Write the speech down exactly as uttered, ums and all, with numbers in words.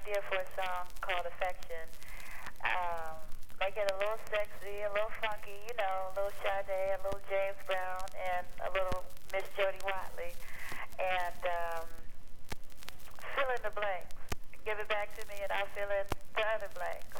idea for a song called Affection. Um, make it a little sexy, a little funky, you know, a little Sade, a little James Brown, and a little Miss Jody Watley. And um, fill in the blanks. Give it back to me and I'll fill in the other blanks.